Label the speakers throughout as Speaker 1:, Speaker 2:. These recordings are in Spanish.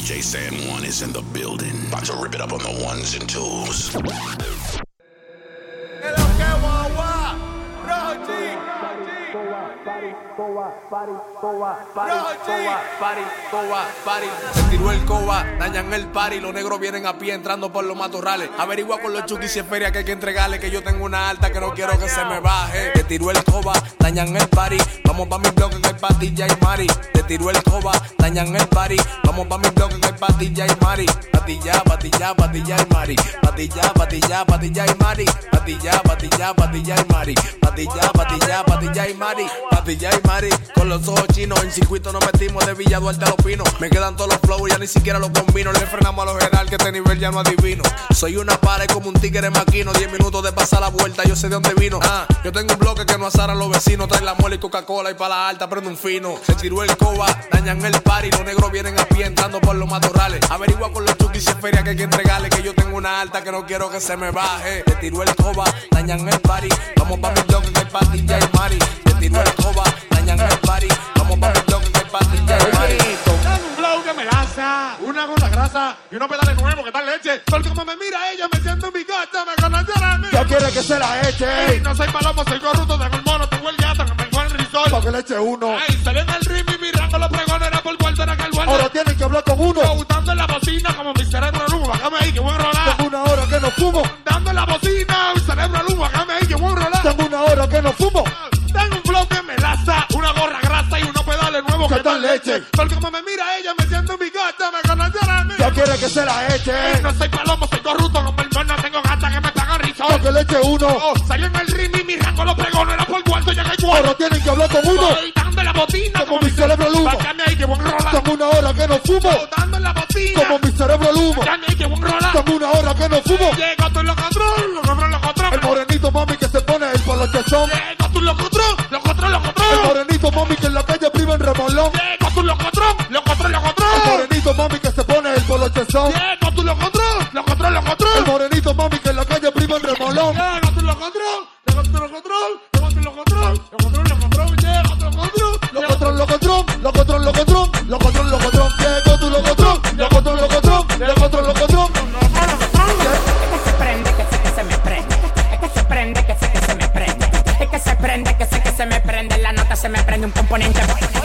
Speaker 1: DJ San Juan is in the building. About to rip it up on the ones and twos.
Speaker 2: Se tiró el coba, dañan el party. Los negros vienen a pie entrando por los matorrales. Averigua con los chukis si es feria que hay que entregarle. Que yo tengo una alta que no quiero que se me baje. Te tiró el coba, dañan el party. Vamos pa' mi bloque que hay patilla y mari. Te tiró el coba, dañan el party. Vamos pa' mi bloque que hay patilla y mari. Patilla, patilla, patilla y mari. Patilla, patilla, patilla y mari. Patilla, patilla, patilla y mari. Patilla, patilla, patilla y mari. Patilla y mari. Con los ojos chinos, en circuito nos metimos de Villa Duarte a Los Pinos. Me quedan todos los flows, ya ni siquiera los combino. Le frenamos a los general que este nivel ya no adivino. Soy una pared como un tigre maquino. 10 minutos de pasar la vuelta, yo sé de dónde vino. Yo tengo un bloque que no azaran los vecinos. Trae la muela y Coca-Cola y pa' la alta prende un fino. Se tiró el coba, dañan el party. Los negros vienen a pie entrando por los matorrales. Averigua con los chukis si es feria que hay que entregarle. Que yo tengo una alta que no quiero que se me baje. Te tiró el coba, dañan el party. Vamos pa' mi bloque que hay patilla y mari. Te tiró el coba, dañan el party. Vamos pa' mi bloque que hay patilla y mari.
Speaker 3: Dame un flow que me laza, una gorda grasa y unos pedales nuevos que tal leche. Porque como me mira ella, me siento en mi casa, me conoce a mí.
Speaker 4: ¿Qué quiere que se la eche?
Speaker 3: Ey, no soy palomo, soy corrupto, tengo el mono, tengo el gato, que me encuentro el risol.
Speaker 4: Pa' que le eche uno.
Speaker 3: Ey, salí en el ritmo y mi rango los pregones era por cuarto, era que el bueno.
Speaker 4: Ahora tienen que hablar con uno.
Speaker 3: Dando en la bocina como mi cerebro al humo, bájame ahí que voy a rolar.
Speaker 4: Tengo una hora que no fumo.
Speaker 3: Dando en la bocina, mi cerebro al humo, bájame ahí que voy a rolar.
Speaker 4: Tengo una hora que no fumo.
Speaker 3: Tengo un flow que me laza, una gorra grasa y unos pedales nuevos
Speaker 4: que tal leche.
Speaker 3: Porque como me mira ella, me siento en mi casa, me conoce a mí.
Speaker 4: ¿Qué quiere que se la eche?
Speaker 3: No soy palomo, soy corrupto, como el mono, tengo gata que me paga risol.
Speaker 4: Pa' que le eche uno.
Speaker 3: Salió en el ritmo y mi rango los pregones era por cuarto, ya que hay cuarto.
Speaker 4: Ahora tienen que hablar con uno.
Speaker 3: Dando en la bocina
Speaker 4: como mi cerebro al humo.
Speaker 3: Bájame ahí que voy a rolar.
Speaker 4: Tengo una hora que no fumo.
Speaker 3: Dando en la bocina
Speaker 4: como mi cerebro al humo.
Speaker 3: Bájame ahí que voy a rolar.
Speaker 4: Tengo una hora que no fumo.
Speaker 3: Llega tú lo control.
Speaker 4: El morenito mami que se pone el polochezón.
Speaker 3: Llega tú lo control.
Speaker 4: El morenito mami que en la calle priva en remolón.
Speaker 3: Llega tú lo control.
Speaker 4: El morenito mami que se pone el polochezón.
Speaker 3: Llega tú lo control.
Speaker 4: El morenito mami que en la calle priva en remolón.
Speaker 3: Llega tú lo control. Llega tú lo control. Llega tú lo control. Llega tú lo control. Llega tú lo control.
Speaker 4: Lo control. Llega tú lo control.
Speaker 5: Es que se prende, que sé que se me prende. Es que se prende, que sé que se me prende. Es que se prende, que sé que se me prende. La nota se me prende un componente.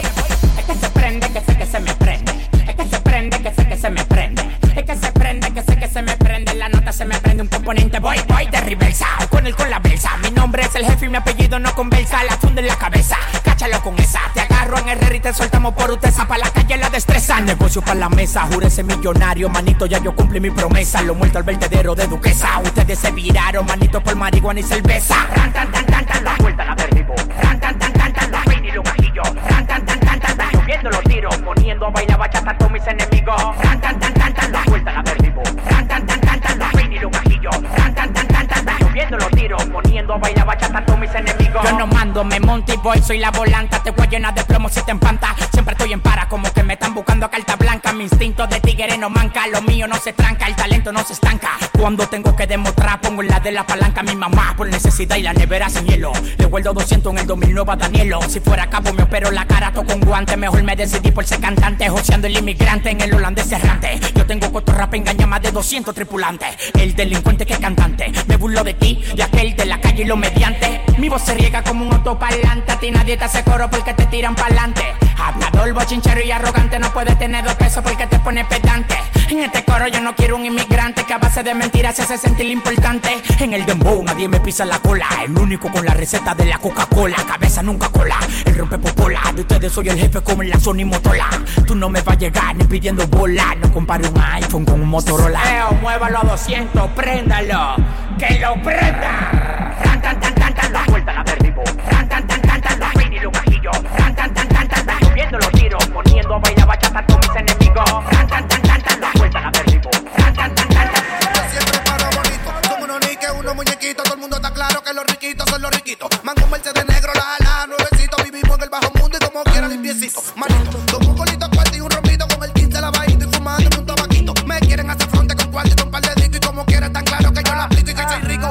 Speaker 5: Es que se prende, que sé que se me prende. Es que se prende, que sé que se me prende. Es que se prende, que sé que se me prende. La nota se me prende un componente. Voy de reversa, con la belsa. Mi nombre es el jefe y mi apellido no conversa. La funda en la cabeza, cáchalo con esa. Te agarro en el y te soltamos por utesa. Pa' la calle la destreza, negocio pa' la mesa. Júrese millonario, manito, ya yo cumplí mi promesa. Lo muerto al vertedero de Duquesa. Ustedes se viraron, manito, por marihuana y cerveza. Ran, tan, tan, tan, tan, la vuelta la derribo. Ran, tan, tan, tan, tan, la fin y los gajillos. Ran, tan, tan, tan, tan, tan, subiendo los tiros. Poniendo a bailar bachata a todos mis enemigos. Ran, tan, tan, tan, tan, la vuelta la derribo. Ran, tan, tan, tan, tan, la fin y los gajillos. Ran, tan, tan, tan, tan, tan, subiendo los tiros. Poniendo a bailar bachata a todos mis enemigos. Yo no mando, me monto y voy, soy la volanta. Te voy a llenar de plomo si te empanta. Siempre estoy en para, como que me están buscando a carta blanca. Mi instinto de tigre no manca, lo mío no se tranca, el talento no se estanca. Cuando tengo que demostrar, pongo en la de la palanca. Mi mamá por necesidad y la nevera sin hielo. Le guardo 200 en el 2009 a Danielo. Si fuera cabo me opero la cara, toco con guante. Mejor me decidí por ser cantante, joseando el inmigrante en el holandés errante. Yo tengo costo rap, engaña más de 200 tripulantes. El delincuente que cantante, me burlo de ti, de aquel de la calle y lo mediante. Mi voz se riega como un autoparlante. A ti nadie te hace coro porque te tiran pa'lante. Hablador, bochinchero y arrogante. No puedes tener 2 pesos porque te pone pedante. En este coro yo no quiero un inmigrante que a base de mentiras se hace sentir importante. En el dembow nadie me pisa la cola. El único con la receta de la Coca-Cola. Cabeza nunca cola, el rompe popola. De ustedes soy el jefe como en la Sony Motola. Tú no me vas a llegar ni pidiendo bola. No compare un iPhone con un Motorola. Muévalo a 200, préndalo, que lo prenda. Ran, tan, tan, tan, tan, la vuelta la derribo. Ran, tan, tan, tan, tan, la fin y los gajillos. Ran, tan, tan, tan, tan, tan, subiendo los tiros. Poniendo a bailar bachata a todos mis enemigos. Ran, tan, tan, tan, tan, la vuelta la derribo. Ran, tan, tan, tan, tan.
Speaker 6: Yo siempre paro bonito, somos unos niques, unos muñequitos. Todo el mundo está claro que los riquitos son los riquitos. Mango Mercedes negro, la nuevecito. Vivimos en el bajo mundo y como quiera limpiecito. Manito, dos colitos cuartos y un rompito. Con el 15 lavadito y fumando un tabaquito. Me quieren hacer fronte con cuarto y con par de discos. Y como quiera tan claro que yo la aplico y que soy rico.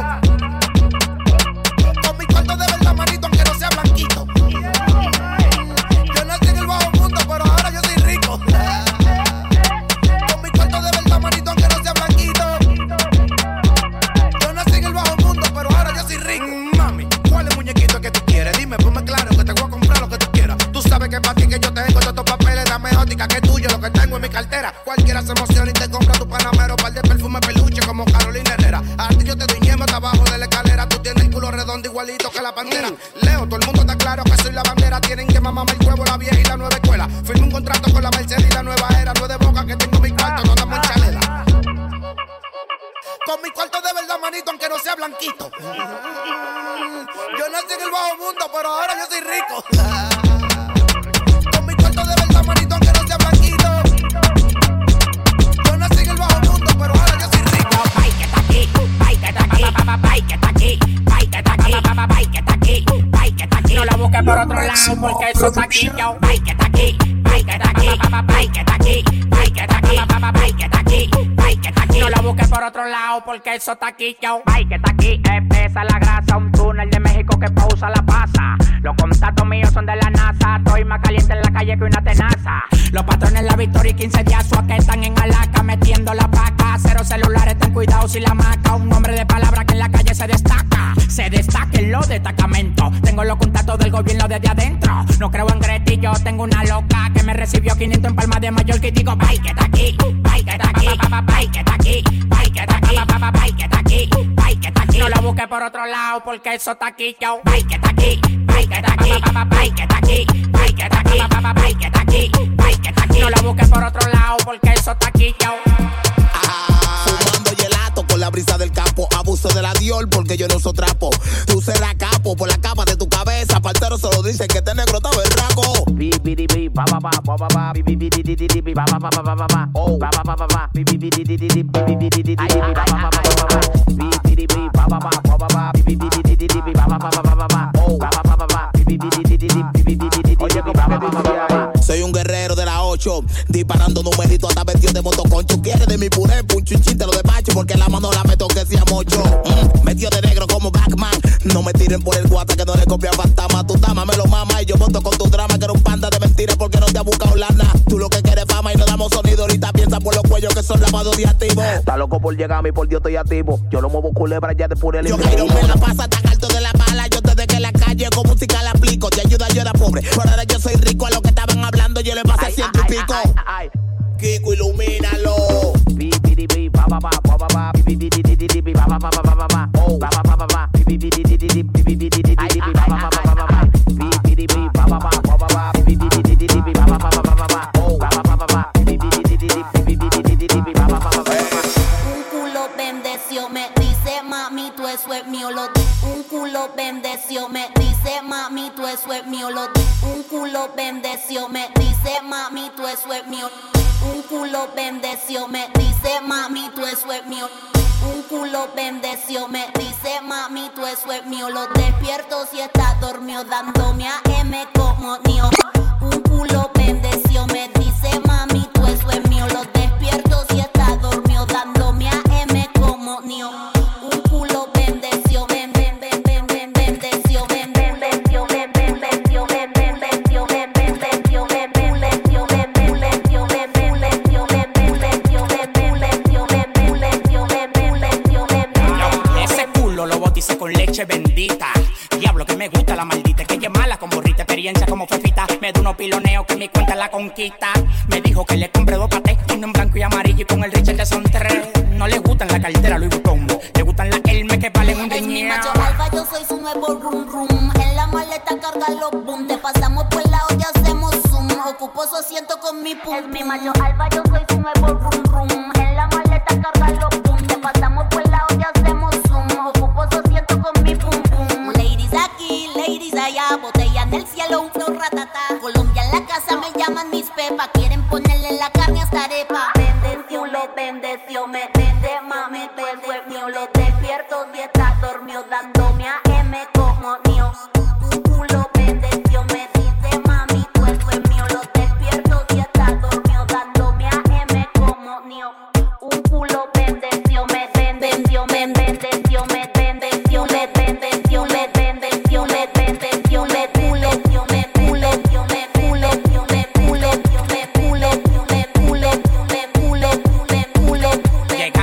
Speaker 6: Con mi cuarto de verdad, manito, aunque no sea blanquito. Yo nací en el bajo mundo, pero ahora yo soy rico. exótica que tuyo, lo que tengo en mi cartera. Cualquiera se emociona y te compra tu panamero, par de perfume peluche como Carolina Herrera. A ti yo te doy ñema hasta abajo de la escalera. Tú tienes el culo redondo igualito que la pantera. Leo, todo el mundo está claro que soy la bandera. Tienen que mamarme el huevo la vieja y la nueva escuela. Firmé un contrato con la Mercedes y la nueva era. No es de boca que tengo mi cuarto, no damos en chalela. Con mi cuarto de verdad, manito, aunque no sea blanquito. Yo nací en el bajo mundo, pero ahora yo soy rico. Con mi cuarto de verdad, manito, aunque no sea blanquito. Yo nací en el bajo mundo, pero ahora yo soy rico.
Speaker 5: Bye que está aquí, bye que está aquí, bye que está aquí, bye que está aquí, bye que está aquí, bye que está aquí. No la busques por otro lado porque eso está aquí, yo. Bye que está aquí, bye que está aquí, bye que está aquí, bye que está aquí, bye que está aquí, bye que está aquí. No la busques por otro lado porque eso está aquí, yo. Bye que está aquí, espesa la grasa, un túnel de México que pausa la pasa. Los contactos míos son de la NASA, estoy más caliente en la calle que una tenaza. Los patrones La Victoria y 15 días que están en Alaca metiendo la paca. 0 celulares, ten cuidado si la maca. Un hombre de palabra que en la calle se destaca. Se destaca en los destacamentos. Tengo los contactos del gobierno desde adentro. No creo en gretillo, tengo una loca que me recibió 500 en Palma de Mallorca y digo, bye que está aquí, bye que está aquí, bye que está aquí, bye que está aquí, bye que está aquí, bye que está aquí. No la busques por otro lado porque eso está aquí, yo. Bye que está aquí, bye que está aquí, bye que está aquí, bye que está aquí, bye que está aquí, bye que está aquí. No la busques por otro lado porque eso está aquí, yo.
Speaker 7: Fumando gelato con la brisa del campo. Abuso de la Dior porque yo no uso trapo. Tú serás capo por la capa de tu cabeza. Partero solo dice que este negro está berraco. Soy un guerrero de la 8, disparando numeritos hasta vestido de motoconcho. Quieres de mi puré, punchuchín, te lo despacho porque la mano la meto que sea mocho. Metido de negro como Batman. No me tiren por el guata que no le copia fantasma. Tu dama me lo mama y yo monto con tu drama que era un panda de mentiras porque no te ha buscado lana. Tú lo que quieres fama y no damos sonido. Ahorita piensa por los cuellos que son lavados de activo. Está loco por llegar a mí, por Dios estoy activo. Yo lo muevo culebra ya de pura el. Yo quiero me la pasa tan alto de la bala. Yo te dejé en la calle con música la aplico. Te ayuda, yo era pobre, pero ahora yo soy rico. A lo que estaban hablando yo le pasé 100 y pico. Kiko, ilumínalo.
Speaker 8: Un culo bendeció, me dice mami, tú eso es mío. Un culo bendeció, me dice mami, tú eso es mío. Un culo bendeció, me dice mami, tú eso es mío. Un culo bendeció, me dice mami, tú eso es mío. Un culo bendeció, me dice mami, tú eso es mío. Lo despierto si está dormido, dándome a M como mío. Un culo bendeció, me dice mami, tú eso es mío. Lo despierto si está dormido, dándome a M como mío. Un culo bendeció, bendeció, bendeció, bendeció, bendeció, bendeció, bendeció, bendeció,
Speaker 5: ese culo lo bauticé con leche bendita. Diablo que me gusta la maldita, que ella es mala con borrita, experiencia como fefita. Me da unos piloneos que mi cuenta la conquista. Me dijo que le compré 2 patés, uno en blanco y amarillo y con el Richard que son 3. No le gustan la cartera Louis Vuitton, le gustan las Hermes que valen un riñón.
Speaker 8: Es mi macho alfa, yo soy su nuevo rum rum. En la maleta carga los boom. Te pasamos por la olla, hacemos zoom. Ocupo su asiento con mi pum. Es mi macho alfa, yo soy su nuevo rum rum. En la maleta carga los boom. Te pasamos por la olla, hacemos zoom. Ocupo su asiento con mi pum pum. Ladies aquí, ladies allá. Botella en el cielo, un flow ratata. Colombia en la casa, me llaman mis pepas. Quieren ponerle la carne hasta arepa. Bendeció, lo bendeció, me vende mami, tú es mío. Lo despierto si está dormido, dándome a M como mío. Un culo bendeció, me dice mami, tú es mío. Lo despierto si está dormido, dándome a M como mío. Un culo bendeció, me bendeció, me bendeció, me bendeció, me bendeció, me bendeció, me bendeció, me bendeció, me bendeció, me bendeció, me bendeció, me bendeció, me bendeció, me bendeció, me bendeció.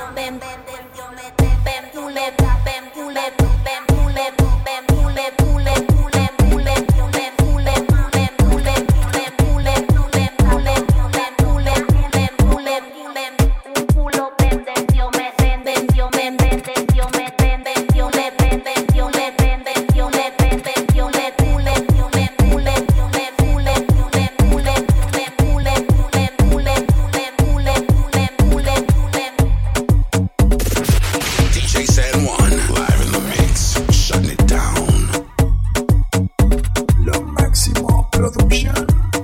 Speaker 1: Lo Máximo Production.